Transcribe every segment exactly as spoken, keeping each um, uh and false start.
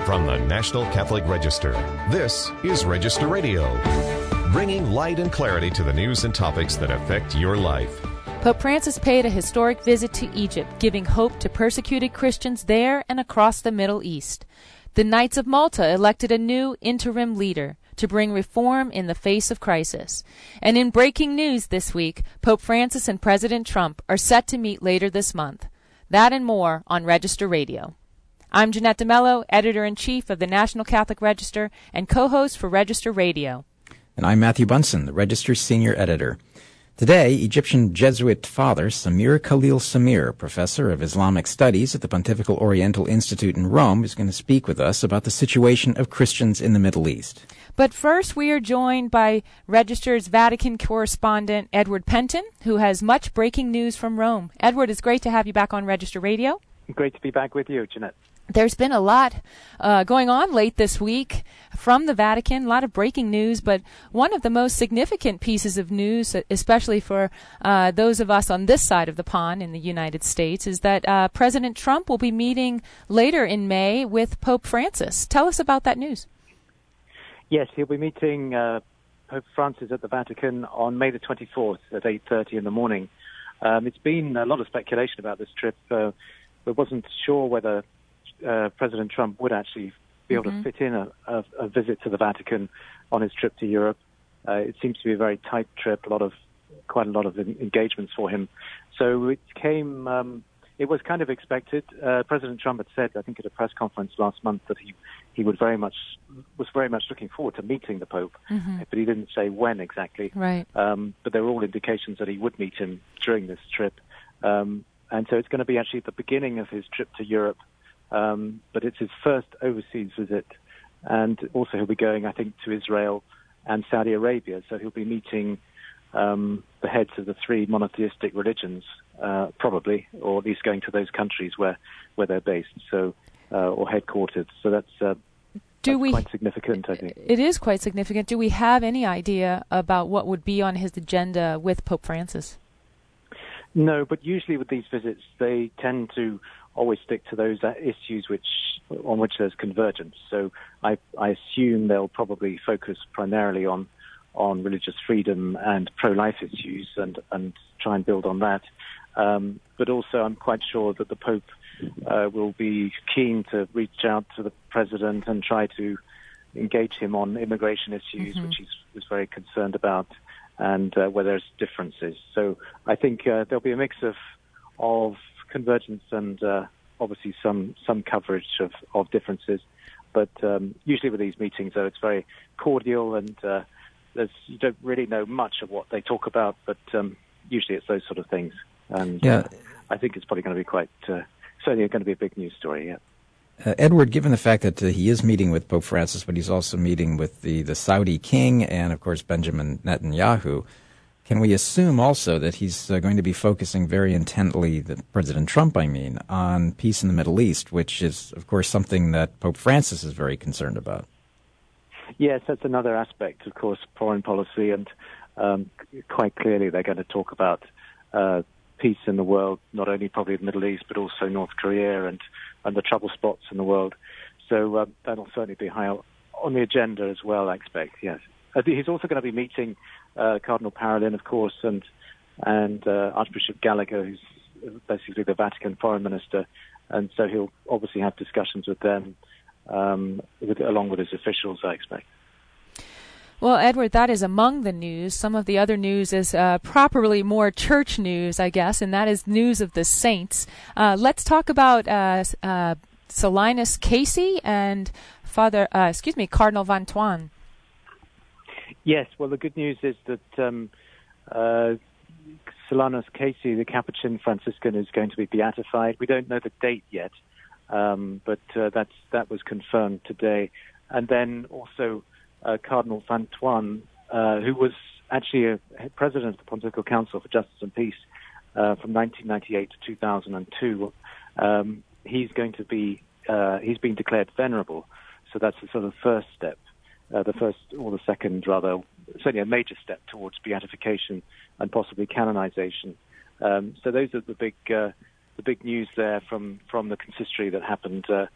From the National Catholic Register, this is Register Radio, bringing light and clarity to the news and topics that affect your life. Pope Francis paid a historic visit to Egypt, giving hope to persecuted Christians there and across the Middle East. The Knights of Malta elected a new interim leader to bring reform in the face of crisis. And in breaking news this week, Pope Francis and President Trump are set to meet later this month. That and more on Register Radio. I'm Jeanette DeMello, Editor-in-Chief of the National Catholic Register and co-host for Register Radio. And I'm Matthew Bunson, the Register's Senior Editor. Today, Egyptian Jesuit Father Samir Khalil Samir, Professor of Islamic Studies at the Pontifical Oriental Institute in Rome, is going to speak with us about the situation of Christians in the Middle East. But first, we are joined by Register's Vatican correspondent, Edward Penton, who has much breaking news from Rome. Edward, it's great to have you back on Register Radio. Great to be back with you, Jeanette. There's been a lot uh, going on late this week from the Vatican, a lot of breaking news, but one of the most significant pieces of news, especially for uh, those of us on this side of the pond in the United States, is that uh, President Trump will be meeting later in May with Pope Francis. Tell us about that news. Yes, he'll be meeting uh, Pope Francis at the Vatican on May the twenty-fourth at eight thirty in the morning. Um, it's been a lot of speculation about this trip. Uh, we wasn't sure whether Uh, President Trump would actually be able mm-hmm. to fit in a, a, a visit to the Vatican on his trip to Europe. Uh, it seems to be a very tight trip, a lot of, quite a lot of engagements for him. So it came, um, it was kind of expected. Uh, President Trump had said, I think at a press conference last month, that he, he would very much, was very much looking forward to meeting the Pope, mm-hmm. but he didn't say when exactly. Right. Um, but there were all indications that he would meet him during this trip. Um, and so it's going to be actually at the beginning of his trip to Europe. Um, but it's his first overseas visit, and also he'll be going, I think, to Israel and Saudi Arabia. So he'll be meeting um, the heads of the three monotheistic religions, uh, probably, or at least going to those countries where, where they're based, so uh, or headquartered. So that's, uh, Do that's we, quite significant, I think. It is quite significant. Do we have any idea about what would be on his agenda with Pope Francis? No, but usually with these visits, they tend to always stick to those uh, issues which on which there's convergence. So I, I assume they'll probably focus primarily on on religious freedom and pro-life issues and, and try and build on that. Um, but also I'm quite sure that the Pope uh, will be keen to reach out to the President and try to engage him on immigration issues, mm-hmm. which he was very concerned about, and uh, where there's differences. So I think uh, there'll be a mix of of convergence and uh, obviously some some coverage of, of differences. But um, usually with these meetings, though, it's very cordial, and uh, there's, you don't really know much of what they talk about, but um, usually it's those sort of things. And yeah. uh, I think it's probably going to be quite, uh, certainly going to be a big news story, yeah. Uh, Edward, given the fact that uh, he is meeting with Pope Francis, but he's also meeting with the, the Saudi king and, of course, Benjamin Netanyahu, can we assume also that he's uh, going to be focusing very intently, the President Trump, I mean, on peace in the Middle East, which is, of course, something that Pope Francis is very concerned about? Yes, that's another aspect, of course, foreign policy, and um, quite clearly they're going to talk about uh, peace in the world, not only probably the Middle East, but also North Korea and, and the trouble spots in the world. So uh, that'll certainly be high on the agenda as well, I expect, yes. Uh, he's also going to be meeting uh, Cardinal Parolin, of course, and and uh, Archbishop Gallagher, who's basically the Vatican foreign minister, and so he'll obviously have discussions with them, um, with, along with his officials, I expect. Well, Edward, that is among the news. Some of the other news is uh, properly more church news, I guess, and that is news of the saints. Uh, let's talk about uh, uh, Solanus Casey and Father, uh, excuse me, Cardinal Vantuan. Yes, well, the good news is that um, uh, Solanus Casey, the Capuchin Franciscan, is going to be beatified. We don't know the date yet, um, but uh, that's that was confirmed today. And then also uh, Cardinal Vantuan, uh, who was actually a president of the Pontifical Council for Justice and Peace uh, from nineteen ninety-eight to two thousand two. Um, he's going to be uh, he's been declared venerable, so that's the sort of first step. Uh, the first or the second, rather, certainly a major step towards beatification and possibly canonization. Um, so those are the big, uh, the big news there from, from the consistory that happened uh,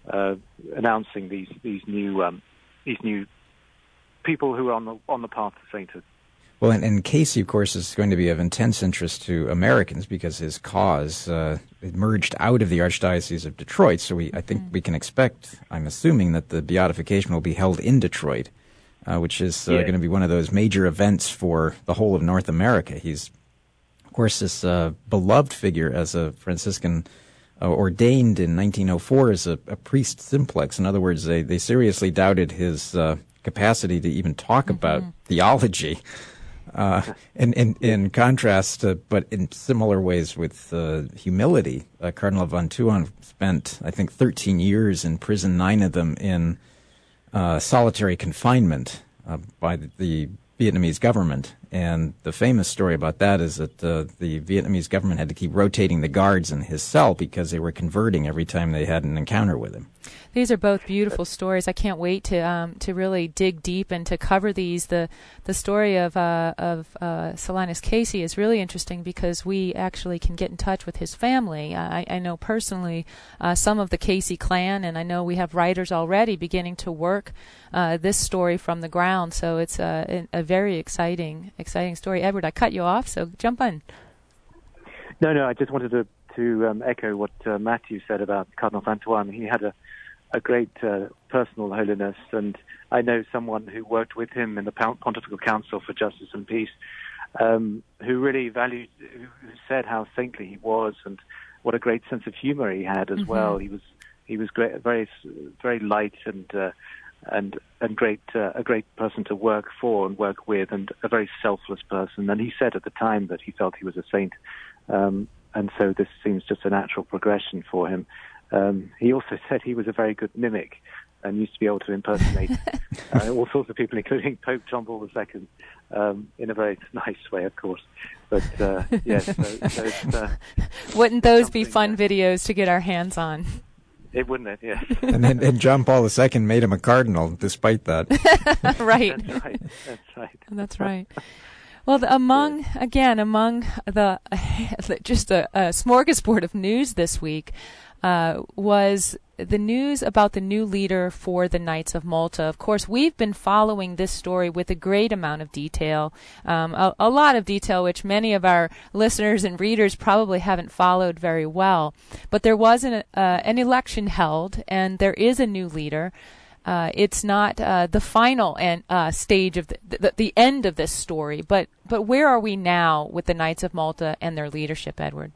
uh, announcing these these new um, these new people who are on the on the path to sainthood. Well, and, and Casey, of course, is going to be of intense interest to Americans because his cause uh, emerged out of the Archdiocese of Detroit. So we, I think we can expect, I'm assuming, that the beatification will be held in Detroit, uh, which is uh, yeah. going to be one of those major events for the whole of North America. He's, of course, this uh, beloved figure as a Franciscan, uh, ordained in nineteen oh four as a, a priest simplex. In other words, they, they seriously doubted his uh, capacity to even talk mm-hmm. about theology. Uh, in, in, in contrast, uh, but in similar ways with uh, humility, uh, Cardinal von Thuan spent, I think, thirteen years in prison, nine of them in uh, solitary confinement uh, by the, the Vietnamese government. And the famous story about that is that uh, the Vietnamese government had to keep rotating the guards in his cell because they were converting every time they had an encounter with him. These are both beautiful stories. I can't wait to um, to really dig deep and to cover these. The the story of uh, of uh, Solanus Casey is really interesting because we actually can get in touch with his family. I, I know personally uh, some of the Casey clan, and I know we have writers already beginning to work uh, this story from the ground. So it's a, a very exciting exciting story. Edward, I cut you off, so jump in. No, no, I just wanted to to um, echo what uh, Matthew said about Cardinal von Thuan. He had a a great uh, personal holiness, and I know someone who worked with him in the Pontifical Council for Justice and Peace, um, who really valued, who said how saintly he was, and what a great sense of humor he had as mm-hmm. well. He was he was great, very very light and uh, and and great uh, a great person to work for and work with, and a very selfless person. And he said at the time that he felt he was a saint, um, and so this seems just a natural progression for him. Um, he also said he was a very good mimic and used to be able to impersonate uh, all sorts of people, including Pope John Paul the Second, um, in a very nice way, of course. But, uh, yes. So, so it's, uh, wouldn't those be fun that, videos to get our hands on? It wouldn't it, yes. and, then, and John Paul the Second made him a cardinal, despite that. Right. That's right. That's right. That's right. Well, the, among, again, among the, uh, just a, a smorgasbord of news this week, Uh, was the news about the new leader for the Knights of Malta. Of course, we've been following this story with a great amount of detail, um, a, a lot of detail which many of our listeners and readers probably haven't followed very well. But there was an, uh, an election held, and there is a new leader. Uh, it's not uh, the final en- uh, stage of the, the, the end of this story, but, but where are we now with the Knights of Malta and their leadership, Edward?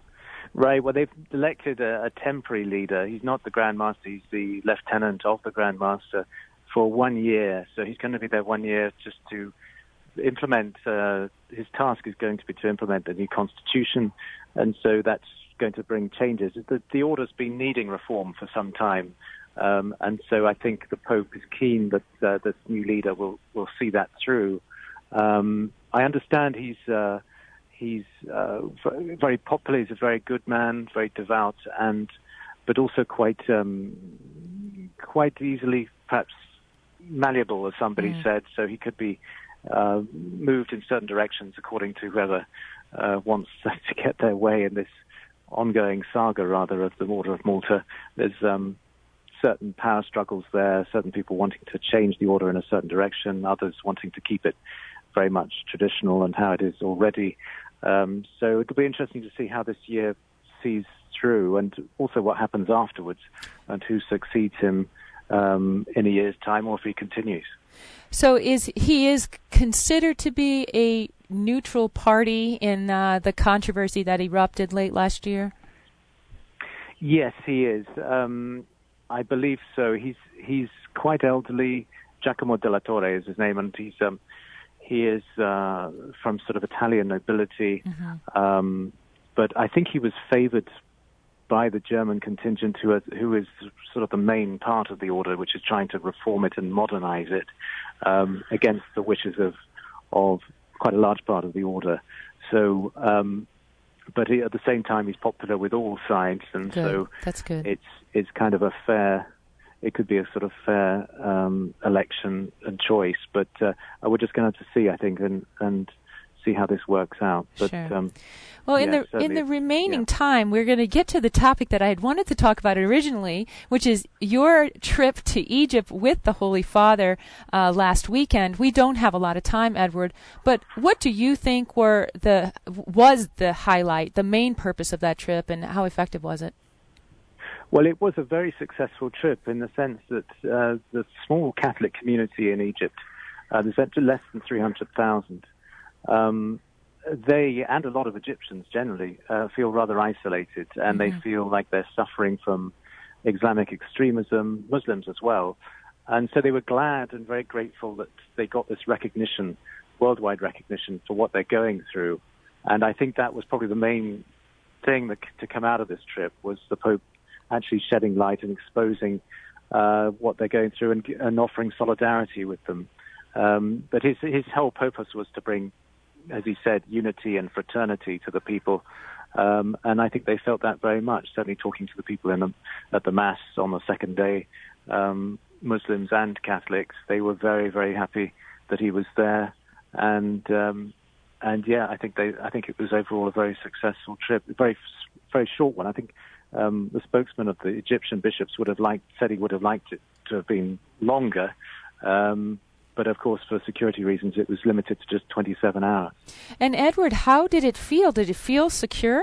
Right. Well, they've elected a, a temporary leader. He's not the Grand Master. He's the lieutenant of the Grand Master for one year. So he's going to be there one year just to implement. Uh, his task is going to be to implement the new constitution, and so that's going to bring changes. The, the order's been needing reform for some time, um, and so I think the Pope is keen that uh, this new leader will will see that through. Um, I understand he's. Uh, He's uh, very popular. He's a very good man, very devout, and but also quite um, quite easily, perhaps malleable, as somebody mm. said. So he could be uh, moved in certain directions according to whoever uh, wants to get their way in this ongoing saga, rather, of the Order of Malta. There's um, certain power struggles there. Certain people wanting to change the order in a certain direction, others wanting to keep it very much traditional and how it is already. Um, so it'll be interesting to see how this year sees through, and also what happens afterwards, and who succeeds him um, in a year's time, or if he continues. So is he is considered to be a neutral party in uh, the controversy that erupted late last year? Yes, he is. Um, I believe so. He's he's quite elderly. Giacomo della Torre is his name, and he's um, he is uh, from sort of Italian nobility. Mm-hmm. Um, but I think he was favoured by the German contingent, who is, who is sort of the main part of the order, which is trying to reform it and modernize it, um, against the wishes of of quite a large part of the order. So, um, but he, at the same time, he's popular with all sides, and good. so That's good. it's it's kind of a fair. It could be a sort of fair um, election and choice, but uh, we're just going to have to see, I think, and and see how this works out. But sure. um, Well, in yeah, the in the remaining yeah. time, we're going to get to the topic that I had wanted to talk about originally, which is your trip to Egypt with the Holy Father uh, last weekend. We don't have a lot of time, Edward, but what do you think were the was the highlight, the main purpose of that trip, and how effective was it? Well, it was a very successful trip in the sense that uh, the small Catholic community in Egypt, uh, there's less than three hundred thousand. Um, they, and a lot of Egyptians generally, uh, feel rather isolated, and mm-hmm. they feel like they're suffering from Islamic extremism, Muslims as well. And so they were glad and very grateful that they got this recognition, worldwide recognition, for what they're going through. And I think that was probably the main thing that, to come out of this trip, was the Pope actually shedding light and exposing uh, what they're going through and, and offering solidarity with them. Um, but his, his whole purpose was to bring, as he said, unity and fraternity to the people. Um, and I think they felt that very much, certainly talking to the people in the, at the Mass on the second day, um, Muslims and Catholics. They were very, very happy that he was there. And, um, and yeah, I think they, I think it was overall a very successful trip, a very, very short one. I think um, the spokesman of the Egyptian bishops would have liked, said he would have liked it to have been longer. Um, But, of course, for security reasons, it was limited to just twenty-seven hours. And, Edward, how did it feel? Did it feel secure?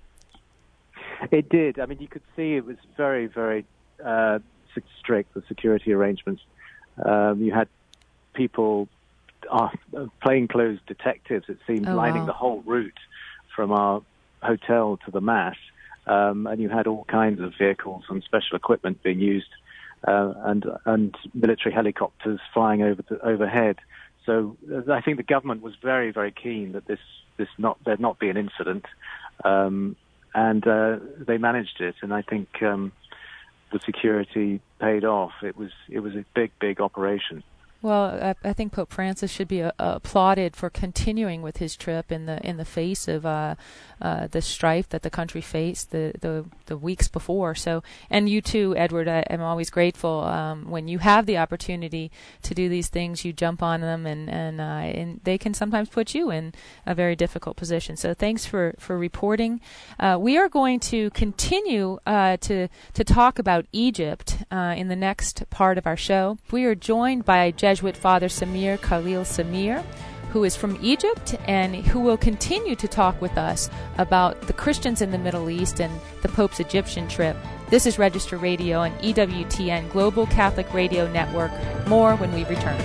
It did. I mean, you could see it was very, very uh, strict, the security arrangements. Um, you had people, uh, plainclothes detectives, it seemed, oh, lining wow. the whole route from our hotel to the Mass. Um, and you had all kinds of vehicles and special equipment being used. Uh, and and military helicopters flying over the, overhead. So uh, I think the government was very, very keen that this this not there not be an incident, um, and uh, they managed it. And I think um, the security paid off. It was it was a big, big operation. Well, I, I think Pope Francis should be uh, applauded for continuing with his trip in the in the face of uh, uh, the strife that the country faced the, the, the weeks before. So, and you too, Edward. I, I'm always grateful um, when you have the opportunity to do these things. You jump on them, and and, uh, and they can sometimes put you in a very difficult position. So, thanks for for reporting. Uh, we are going to continue uh, to to talk about Egypt uh, in the next part of our show. We are joined by Jesuit Father Samir Khalil Samir, who is from Egypt and who will continue to talk with us about the Christians in the Middle East and the Pope's Egyptian trip. This is Register Radio and E W T N Global Catholic Radio Network. More when we return.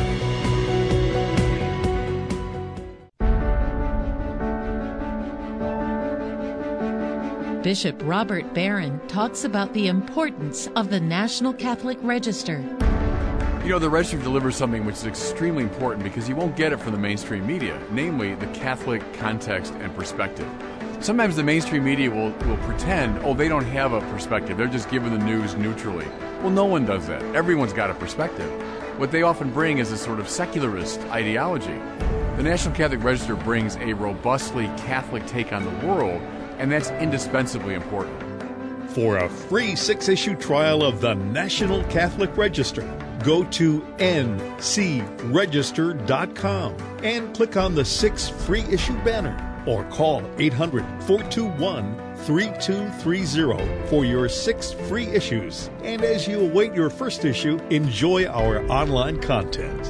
Bishop Robert Barron talks about the importance of the National Catholic Register. You know, the Register delivers something which is extremely important because you won't get it from the mainstream media, namely the Catholic context and perspective. Sometimes the mainstream media will, will pretend, oh, they don't have a perspective. They're just giving the news neutrally. Well, no one does that. Everyone's got a perspective. What they often bring is a sort of secularist ideology. The National Catholic Register brings a robustly Catholic take on the world, and that's indispensably important. For a free six-issue trial of the National Catholic Register, go to N C register dot com and click on the six free issue banner or call eight hundred, four two one, three two three zero for your six free issues. And as you await your first issue, enjoy our online content.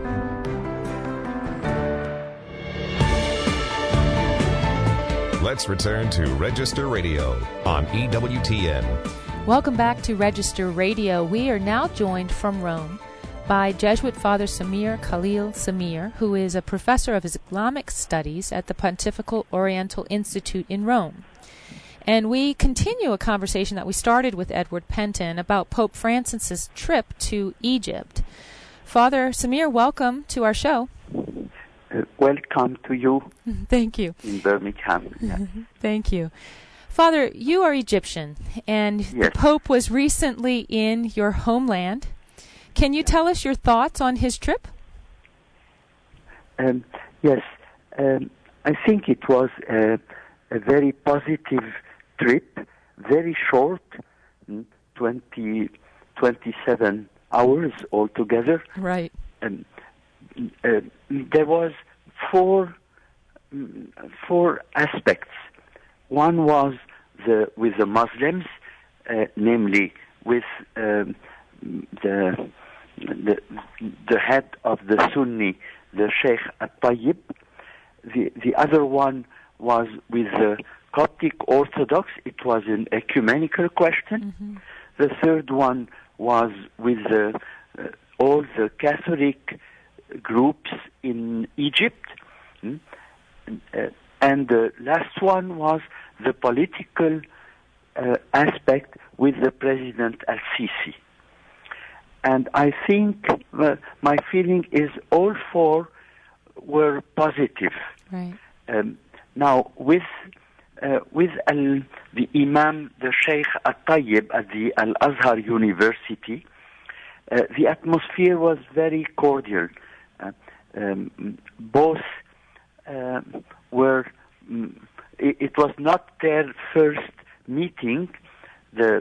Let's return to Register Radio on E W T N. Welcome back to Register Radio. We are now joined from Rome by Jesuit Father Samir Khalil Samir, who is a professor of Islamic Studies at the Pontifical Oriental Institute in Rome. And we continue a conversation that we started with Edward Penton about Pope Francis's trip to Egypt. Father Samir, welcome to our show. Uh, welcome to you. Thank you. In Birmingham. Yeah. Thank you. Father, you are Egyptian, and yes. The Pope was recently in your homeland. Can you tell us your thoughts on his trip? Um, yes. Um, I think it was a, a very positive trip, very short, twenty, twenty-seven hours altogether. Right. Um, uh, there was four mm, four aspects. One was the with the Muslims, uh, namely with um, the, the the head of the Sunni, the Sheikh At-Tayyib. The the other one was with the Coptic Orthodox. It was an ecumenical question. Mm-hmm. The third one was with the, uh, all the Catholic groups in Egypt. Mm? Uh, and the last one was the political uh, aspect with the President Al-Sisi. And I think uh, my feeling is all four were positive. Right. Um, now, with uh, with al, the Imam, the Sheikh At-Tayyib at the Al-Azhar University, uh, the atmosphere was very cordial. Uh, um, both uh, were, um, it, it was not their first meeting. The,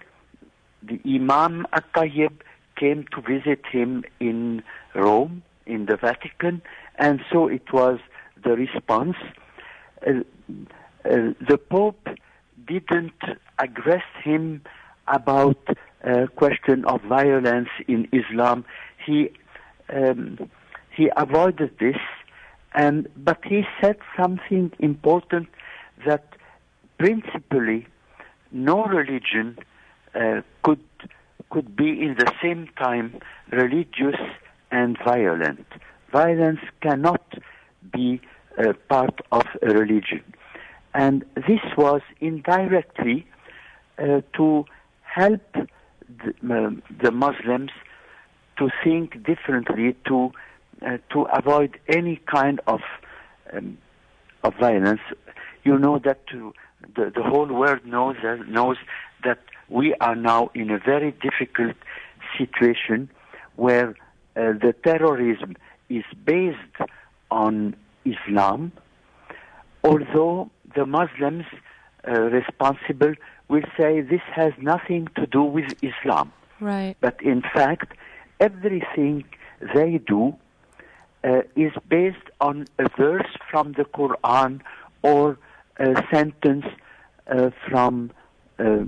the Imam At-Tayyib came to visit him in Rome, in the Vatican, and so it was the response. Uh, uh, the Pope didn't address him about a question of violence in Islam. He um, he avoided this, and but he said something important, that principally no religion uh, could could be in the same time religious and violent. Violence cannot be uh, part of a religion. And this was indirectly uh, to help the, uh, the Muslims to think differently, to uh, to avoid any kind of um, of violence. You know that to, the the whole world knows uh, knows that we are now in a very difficult situation where uh, the terrorism is based on Islam, although the Muslims uh, responsible will say this has nothing to do with Islam. Right. But in fact, everything they do uh, is based on a verse from the Quran or a sentence uh, from uh,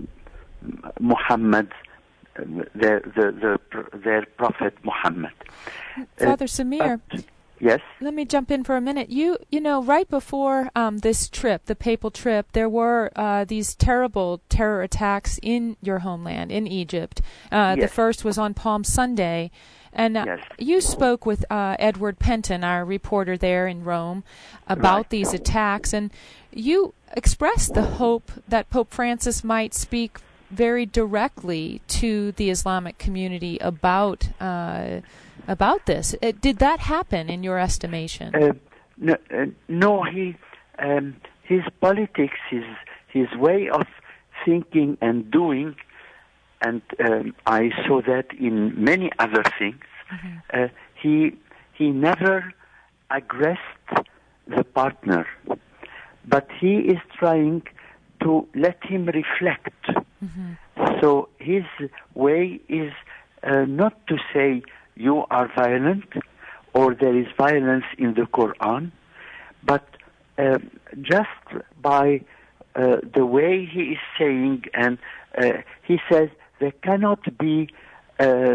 Muhammad, uh, their, the, the, their prophet Muhammad. Father Uh, Samir. but- Yes. Let me jump in for a minute. You, you know, right before um, this trip, the papal trip, there were uh, these terrible terror attacks in your homeland, in Egypt. Uh, Yes. The first was on Palm Sunday, and uh, Yes. you spoke with uh, Edward Penton, our reporter there in Rome, about Right. these attacks, and you expressed the hope that Pope Francis might speak very directly to the Islamic community about uh, about this. Uh, did that happen in your estimation? Uh, no, uh, no, he, um, his politics, his his way of thinking and doing, and um, I saw that in many other things. Mm-hmm. Uh, he he never aggressed the partner, but he is trying to let him reflect. Mm-hmm. So his way is uh, not to say you are violent or there is violence in the Quran, but uh, just by uh, the way he is saying, and uh, he says there cannot be uh,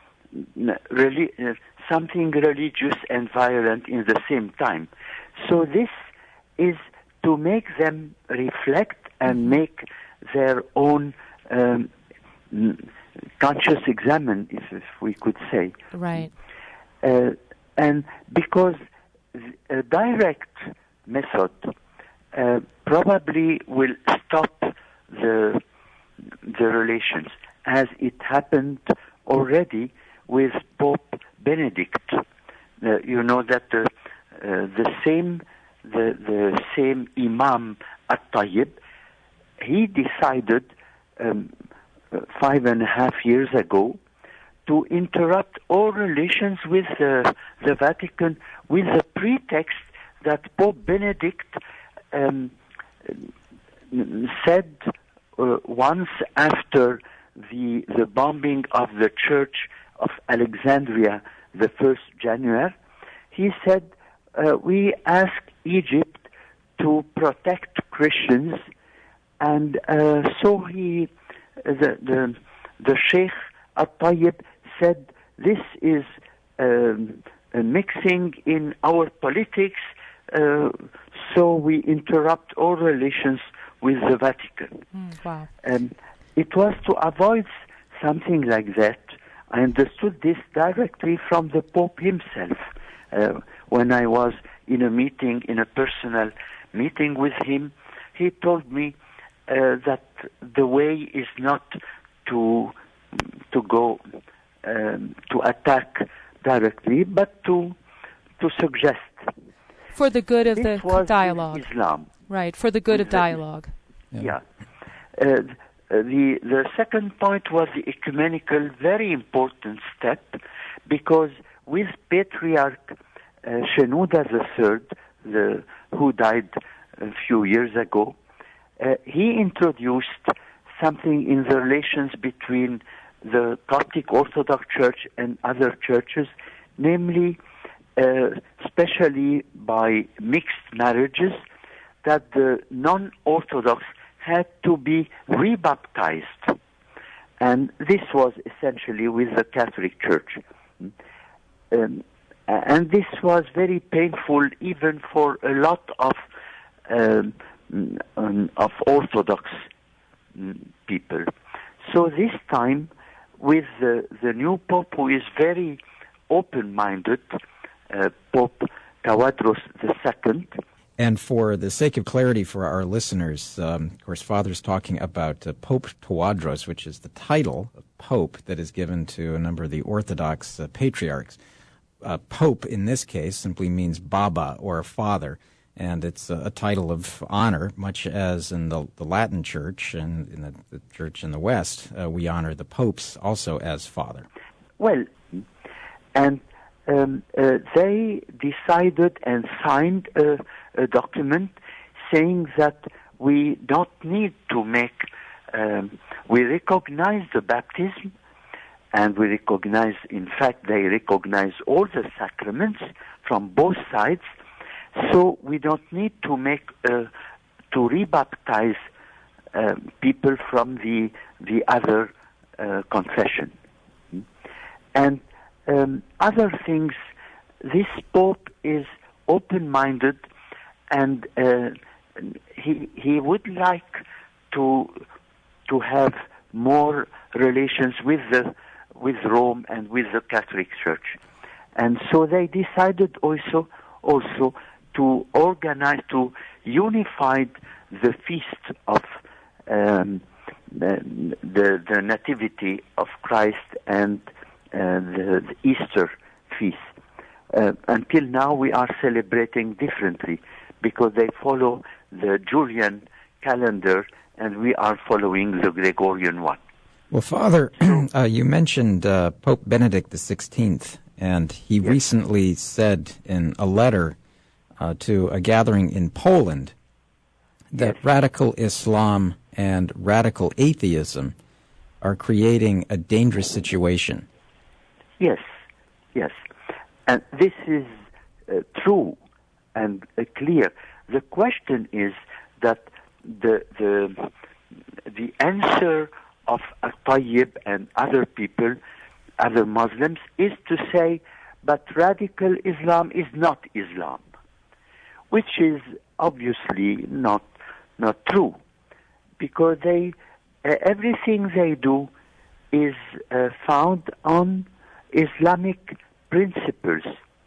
reli- uh, something religious and violent in the same time. So this is to make them reflect and make their own um, conscious examine, if, if we could say. Right. Uh, and because a direct method uh, probably will stop the the relations, as it happened already with Pope Benedict. Uh, you know that the uh, the same the the same Imam At-Tayyib, he decided um, five and a half years ago to interrupt all relations with uh, the Vatican with the pretext that Pope Benedict um, said uh, once after the the bombing of the Church of Alexandria, the first of January, he said, uh, we ask Egypt protect Christians, and uh, so he, the the, the Sheikh At-Tayyib said, this is um, mixing in our politics, uh, so we interrupt all relations with the Vatican. Mm, wow. Um, it was to avoid something like that. I understood this directly from the Pope himself. Uh, when I was in a meeting, in a personal meeting with him, he told me uh, that the way is not to to go um, to attack directly, but to to suggest. For the good of this the was dialogue. Islam. Right, for the good of dialogue. Yeah. yeah. Uh, the the second point was the ecumenical, very important step, because with Patriarch uh, Shenouda the Third, the, who died a few years ago, uh, he introduced something in the relations between the Coptic Orthodox Church and other churches, namely, uh, especially by mixed marriages, that the non-Orthodox had to be rebaptized. And this was essentially with the Catholic Church. Um, and this was very painful even for a lot of um, um, of Orthodox um, people. So this time, with the, the new Pope, who is very open-minded, uh, Pope Tawadros the Second. And for the sake of clarity for our listeners, um, of course, Father's talking about uh, Pope Tawadros, which is the title of Pope that is given to a number of the Orthodox uh, patriarchs. Uh, Pope, in this case, simply means Baba, or father, and it's a, a title of honor, much as in the, the Latin Church and in the, the Church in the West, uh, we honor the popes also as father. Well, and um, uh, they decided and signed a, a document saying that we don't need to make, um, we recognize the baptism, and we recognize, in fact, they recognize all the sacraments from both sides, so we don't need to make, uh, to rebaptize uh, people from the, the other uh, confession. And um, other things, this Pope is open-minded, and uh, he he would like to to have more relations with the with Rome and with the Catholic Church, and so they decided also also to organize to unify the feast of um, the, the the Nativity of Christ and uh, the, the Easter feast. Uh, until now, we are celebrating differently, because they follow the Julian calendar and we are following the Gregorian one. Well, Father, uh, you mentioned uh, Pope Benedict the sixteenth, and he yes. recently said in a letter uh, to a gathering in Poland that yes. radical Islam and radical atheism are creating a dangerous situation. Yes, yes. And this is uh, true and uh, clear. The question is that the the the answer of At-Tayyib and other people, other Muslims, is to say, but radical Islam is not Islam, which is obviously not not true, because they uh, everything they do is uh, found on Islamic principles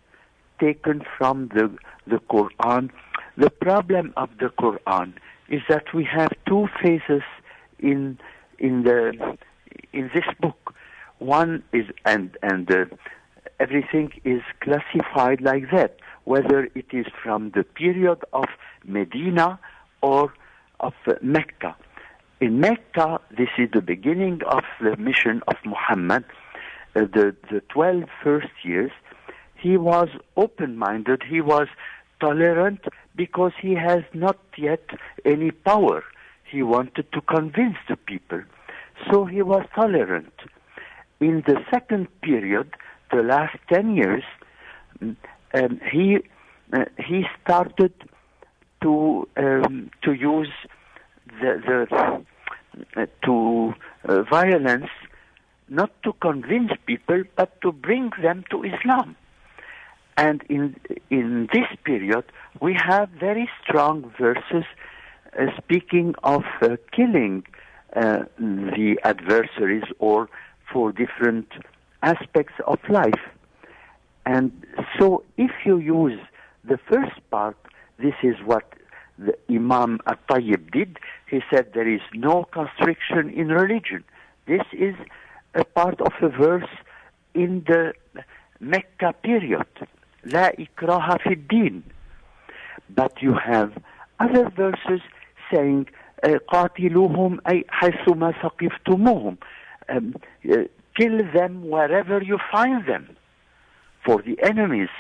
taken from the the Quran. The problem of the Quran is that we have two phases in in the in this book. One is and and uh, everything is classified like that, whether it is from the period of Medina or of uh, Mecca. In Mecca, this is the beginning of the mission of Muhammad. Uh, the the twelve first years, he was open-minded. He was tolerant because he has not yet any power. He wanted to convince the people, so he was tolerant. In the second period, the last ten years, um, he uh, he started to um, to use the, the uh, to uh, violence, not to convince people, but to bring them to Islam. And in in this period, we have very strong verses uh, speaking of uh, killing uh, the adversaries or for different aspects of life. And so if you use the first part, this is what the Imam At-Tayyib did. He said there is no constriction in religion. This is a part of a verse in the Mecca period. La ikraha fi din. But you have other verses saying قاتلوهم أي حيثما ثقفتموهم. Um, uh, kill them wherever you find them, for the enemies.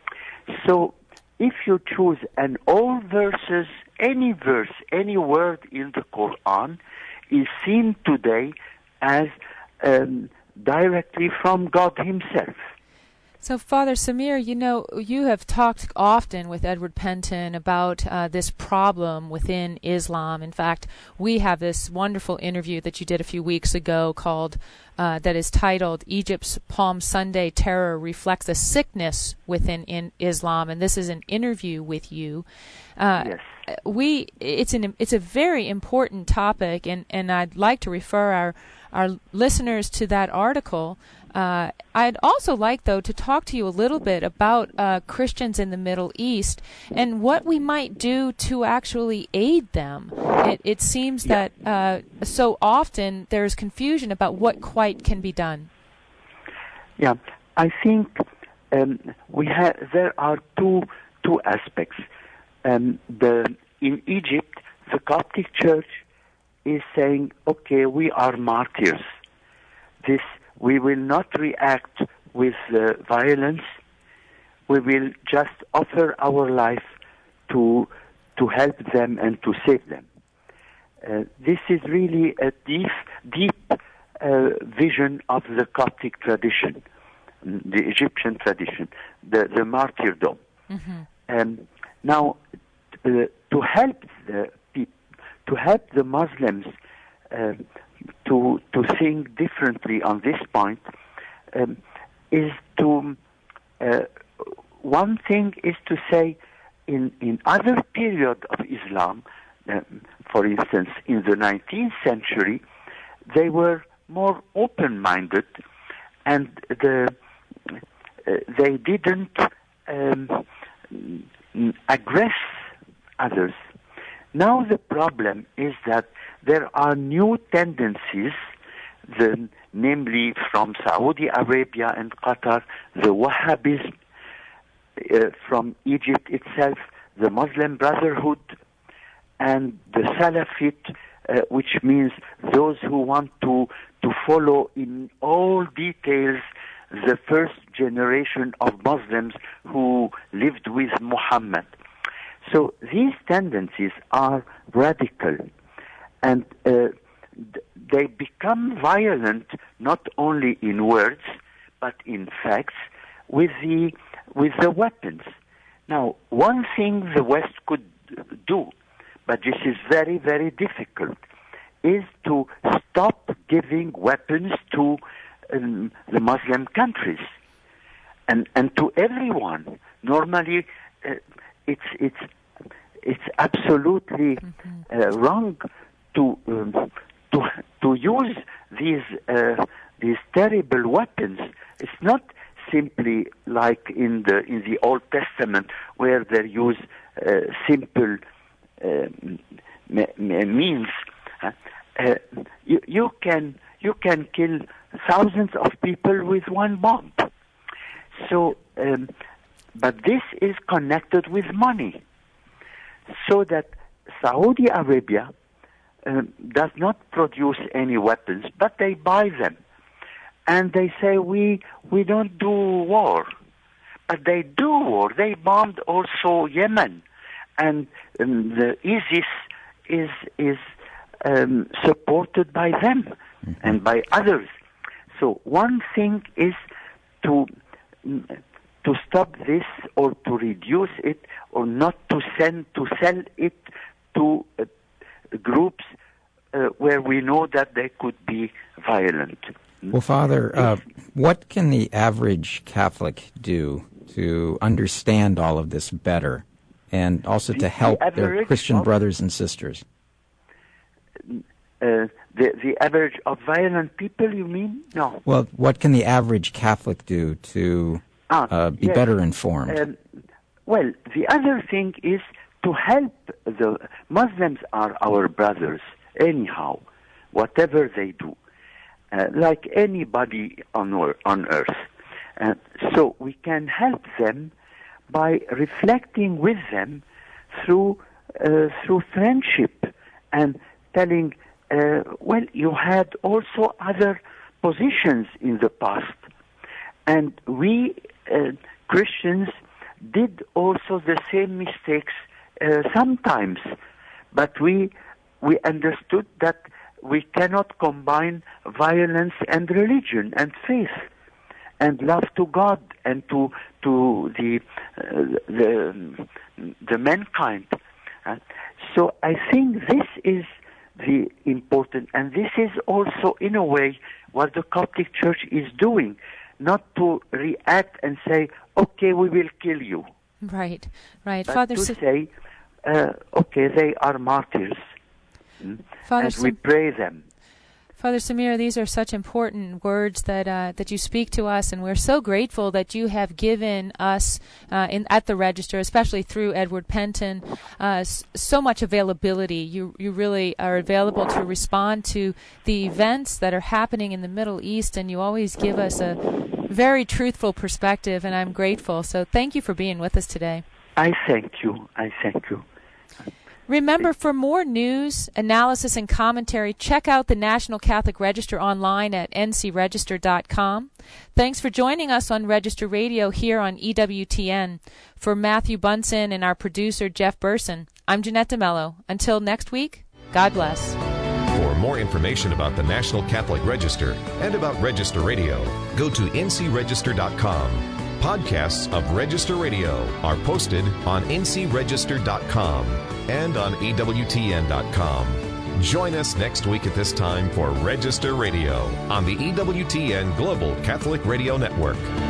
So if you choose an all verses, any verse, any word in the Quran is seen today as um, directly from God himself. So, Father Samir, you know, you have talked often with Edward Penton about uh, this problem within Islam. In fact, we have this wonderful interview that you did a few weeks ago called, uh, that is titled, Egypt's Palm Sunday Terror Reflects a Sickness Within in Islam, and this is an interview with you. Uh, yes. We, it's an, it's a very important topic, and, and I'd like to refer our, our listeners to that article. Uh, I'd also like, though, to talk to you a little bit about uh, Christians in the Middle East and what we might do to actually aid them. It, it seems yeah. that uh, so often there's confusion about what quite can be done. Yeah, I think um, we have. There are two two aspects. Um, the in Egypt, the Coptic Church is saying, "Okay, we are martyrs. This." We will not react with uh, violence. We will just offer our life to to help them and to save them. Uh, this is really a deep, deep uh, vision of the Coptic tradition, the Egyptian tradition, the, the martyrdom. Mm-hmm. Um, now, uh, to help the people, to help the Muslims. Uh, to to think differently on this point um, is to uh, one thing is to say in in other period of Islam, uh, for instance in the nineteenth century, they were more open-minded and the uh, they didn't um, aggress others. Now the problem is that there are new tendencies, the, namely from Saudi Arabia and Qatar, the Wahhabism, uh, from Egypt itself, the Muslim Brotherhood, and the Salafit, uh, which means those who want to, to follow in all details the first generation of Muslims who lived with Muhammad. So these tendencies are radical, and uh, they become violent not only in words but in facts with the with the weapons. Now, one thing the West could do, but this is very, very difficult, is to stop giving weapons to um, the Muslim countries and and to everyone. Normally, uh, it's it's it's absolutely uh, wrong to um, to to use these uh, these terrible weapons. It's not simply like in the in the Old Testament where they use uh, simple uh, means. Uh, uh, you, you can you can kill thousands of people with one bomb. So, um, but this is connected with money, so that Saudi Arabia um, does not produce any weapons, but they buy them, and they say we we don't do war, but they do war. They bombed also Yemen, and um, the ISIS is is um, supported by them mm-hmm. and by others. So one thing is to to stop this or to reduce it or not to send to sell it to uh, groups uh, where we know that they could be violent. Well, Father, uh, what can the average Catholic do to understand all of this better and also the, to help the their Christian of, brothers and sisters? Uh, the, the average of violent people, you mean? No. Well, what can the average Catholic do to ah, uh, be yes. better informed? Um, well, the other thing is to help the Muslims are our brothers, anyhow, whatever they do, uh, like anybody on, on earth. Uh, so we can help them by reflecting with them through uh, through friendship and telling, uh, well, you had also other positions in the past, and we uh, Christians did also the same mistakes uh, sometimes, but we we understood that we cannot combine violence and religion and faith and love to God and to to the uh, the the mankind. Uh, so I think this is the important, and this is also in a way what the Coptic Church is doing, not to react and say, okay, we will kill you. Right, right. But Father to S- say, uh, okay, they are martyrs, mm, Father and S- we pray them. Father Samir, these are such important words that uh, that you speak to us, and we're so grateful that you have given us uh, in, at the Register, especially through Edward Penton, uh, s- so much availability. You you really are available to respond to the events that are happening in the Middle East, and you always give us a very truthful perspective, and I'm grateful. So thank you for being with us today. I thank you. I thank you. Remember, for more news, analysis, and commentary, check out the National Catholic Register online at n c register dot com. Thanks for joining us on Register Radio here on E W T N. For Matthew Bunson and our producer, Jeff Burson, I'm Jeanette DeMello. Until next week, God bless. For more information about the National Catholic Register and about Register Radio, go to n c register dot com. Podcasts of Register Radio are posted on n c register dot com and on E W T N dot com. Join us next week at this time for Register Radio on the E W T N Global Catholic Radio Network.